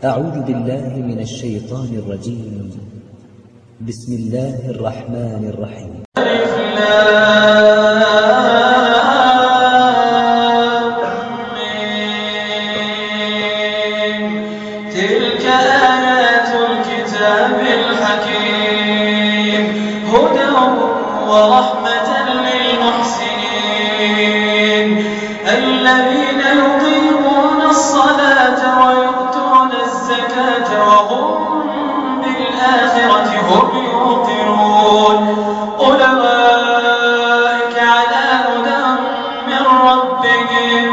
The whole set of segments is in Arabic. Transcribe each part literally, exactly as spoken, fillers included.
أعوذ بالله من الشيطان الرجيم. بسم الله الرحمن الرحيم. تلك آيات الكتاب الحكيم هدى ورحمة للمحسنين الذين يقيمون الصلاة ويؤتون الزكاة وهم بالآخرة هم يوقنون أولئك على هدى من ربهم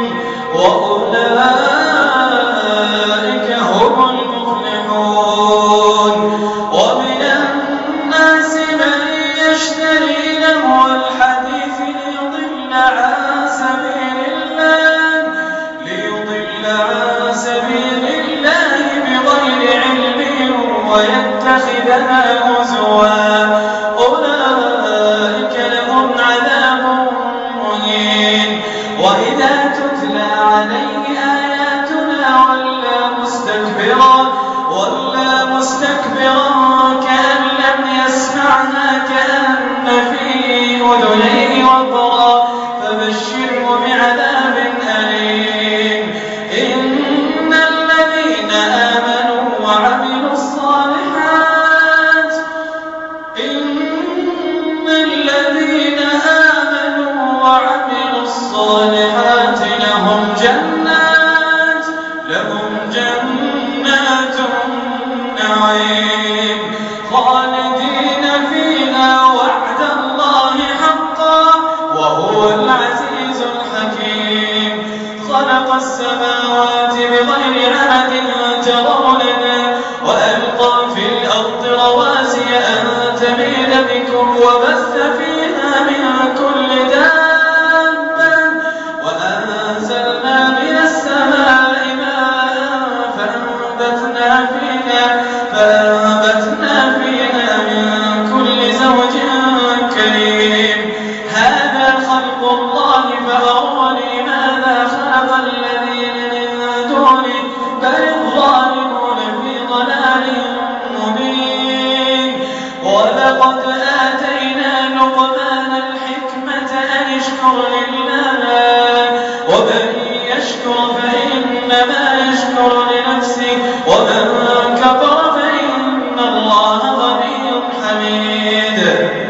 وأولئك هم المفلحون ومن الناس من يشتري لهو الحديث ليضل عن سبيل الله ليضل عن سبيل الله بغير علم ويتخذها هزوا أولئك لهم عذاب مهين وإذا تتلى عليه آياتنا ولى مستكبرا ولى مستكبرا كأن لم يسمعها كأن في أذنيه وقرا فبشره بعذاب أليم إن الذين آمنوا وعملوا الصالحات إن الذين آمنوا وعملوا الصالحات لهم جنات لهم جنات النعيم خالدين فيها وعد الله حقا وهو العزيز الحكيم خلق السماوات بغير عمد ترونها وألقى في الأرض رواسي أن تميد بكم وبث فيها من كل دابة وأنزلنا من السماء ماء فأنبتنا فيها فأنبتنا فيها من كل زوج كريم هذا خلق الله فأروني ماذا خلق الذين من دونه بل الظالمون في ضلال مبين ولقد آتينا لقمان الحكمة أن اشكر لله ومن يشكر فإنما يشكر لنفسه ومن كفر فإن الله غني حميد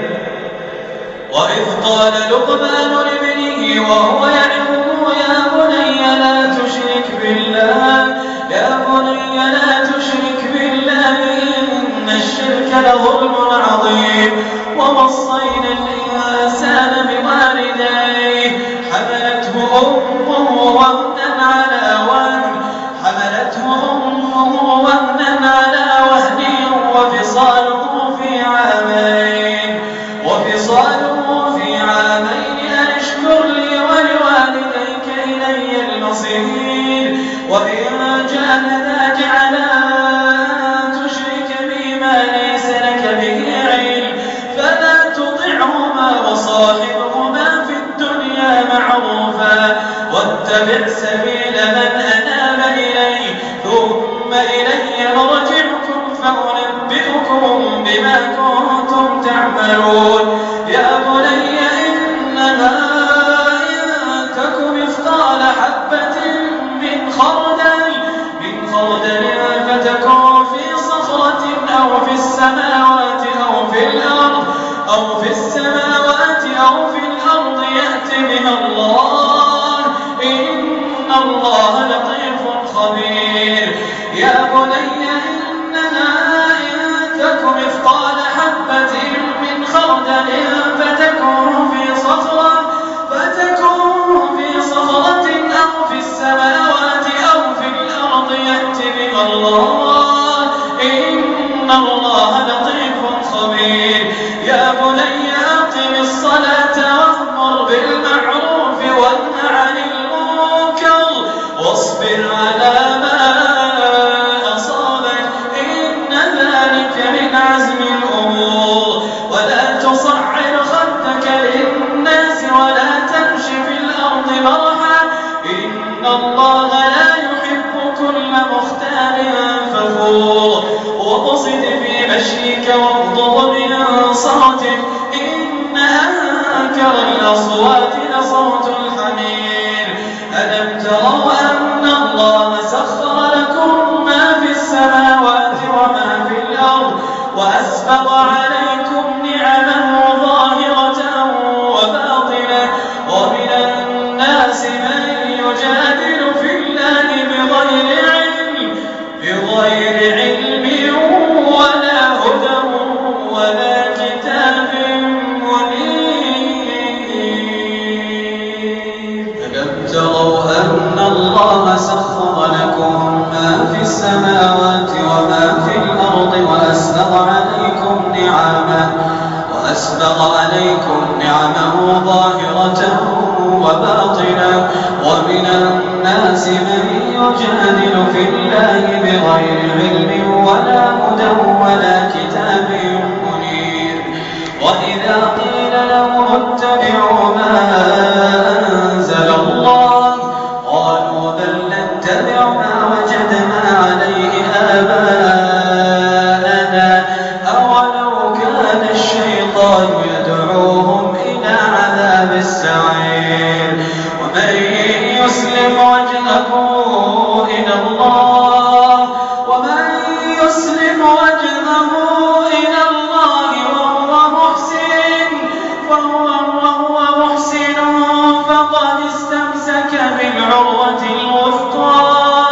وإذ قال لقمان لابنه وهو يعظه يا بني لا تشرك بالله يا بني لا تشرك بالله إن الشرك لظلم عظيم ووصينا الإنسان بوالديه حملته أمه وهنا على وهن حملته أمه وهنا على وهن وفصاله في عامين وفصاله في عامين أن اشكر لي ولوالديك إلي المصير وإن جاهداك على أن تشرك بي ما ليس لك به علم فلا تطعهما وصاحبهما في الدنيا معروفا واتبع سبيل من أناب إلي ثم إلي مرجعكم فأنبئكم بما كنتم تعملون يا بني إنها إن تك مثقال حبة من خردل من خردل فتكن في صخرة أو في السماوات أو في الأرض أو في السماوات أو في الأرض يأت بها الله إن الله لطيف خبير يا بني إنها إن تك مثقال حبة من خردل فتكن في صخرة فتكن في صخرة أو في السماوات أو في الأرض يأت بها الله إن الله لطيف خبير يا بني أقم الصلاة وأمر بالمعروف وانه عن المنكر واصبر على ما أصابك إن ذلك من عزم الأمور ولا تصعر خدك للناس ولا تمش في الأرض مرحا إن الله لا يحب كل مختال المشيك واغضض من صوتك إن أنكر الأصوات لصوت الحمير ألم تروا أن الله سخر لكم ما في السماوات وما في الأرض وأسبغ عليكم نعمه ظاهرة وباطنة ومن الناس من يجادل في الله بغير علم بغير علم ولا هدى ولا كتاب منير ألم تروا أن الله سخر لكم ما في السماوات وما في الأرض وأسبغ عليكم نعمه وأسبغ عليكم نعمه ظاهرة وباطنة ومن الناس من يجادل في الله بغير علم ولا هدى ولا كتاب منير وإذا قيل لهم اتبعوا ما أنزل الله قالوا بل نتبع ما وجدنا عليه آباءنا أولو كان الشيطان يدعوهم إلى عذاب السعير ومن يسلم وجهه إلى الله ومن يسلم وجهه إلى الله وهو محسن وهو وهو محسن فقد استمسك بالعروة الوثقى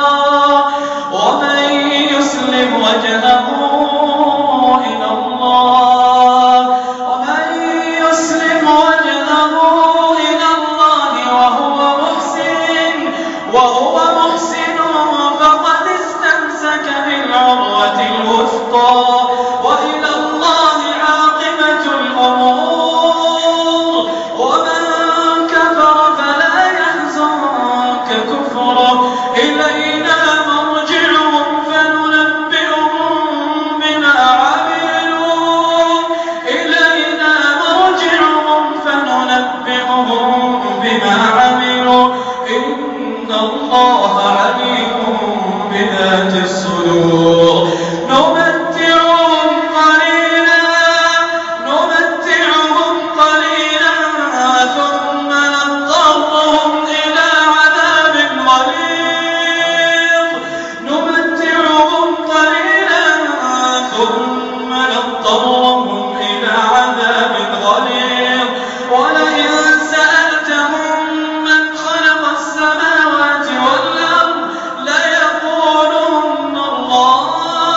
ومن يسلم وجهه إلى الله ومن يسلم وجهه إلى الله وهو محسن وهو محسن فقد استمسك بالعروة الوثقى وإلى الله عاقبة الأمور ومن كفر فلا يحزنك كفره إلينا مرجعهم فننبئهم بما عملوا إلينا مرجعهم فننبئهم بما عملوا إن الله عليم بذات الصدور نمتعهم قليلا نمتعهم قليلا ثم نضطرهم إلى عذاب غليظ نمتعهم قليلا ثم نضطرهم إلى عذاب غليظ ولئن سألتهم من خلق السماوات والأرض ليقولن الله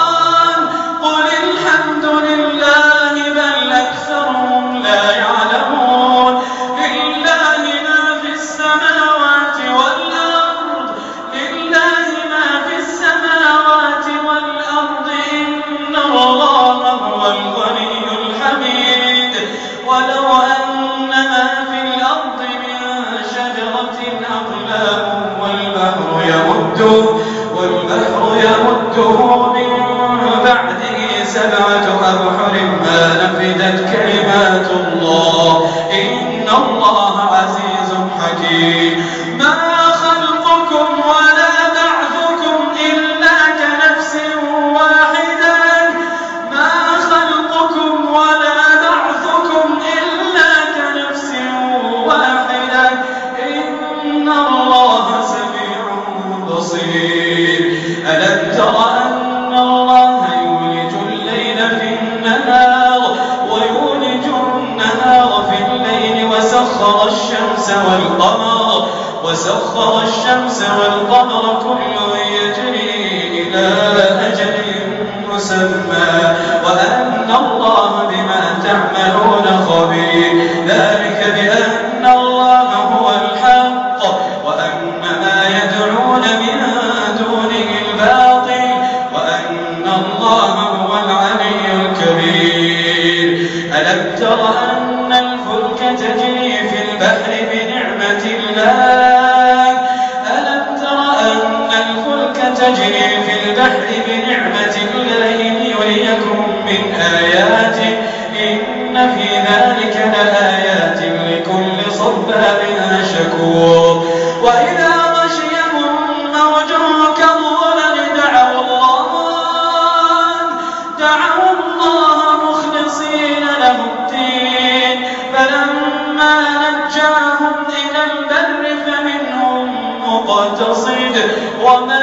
قل الحمد لله بل أكثرهم لا يعلمون لله ما في السماوات والأرض لله ما في السماوات والأرض إن الله هو الغني الحميد ولو أن ما في الأرض من شجرة أقلام والبحر يمده والبحر يمده من بعده سبعة أبحر ما نفدت كلمات الله إن الله عزيز حكيم ما خلقكم ولا بعثكم إلا كنفس واحدة ما خلقكم ولا بعثكم إلا كنفس واحدة إن الله سميع بصير ألم تر أن الله يولج الليل في النهار ويولج النهار في الليل وسخر الشمس والقمر وسخر الشمس والقمر كل يجري إلى أجل مسمى وأن الله بما تعملون خبير ذلك بأن الله هو الحق وأن ما يدعون من دونه الباطل وأن الله هو العلي الكبير ألم تر أن الفلك تجري في البحر بنعمة الله ألم تر أن الفلك تجري في البحر بنعمة الله ليريكم من آياته إن في ذلك لآيات لكل صبار شكور وإذا غشيهم موج كالظلل دعوا الله دعوا الله مقتصد وما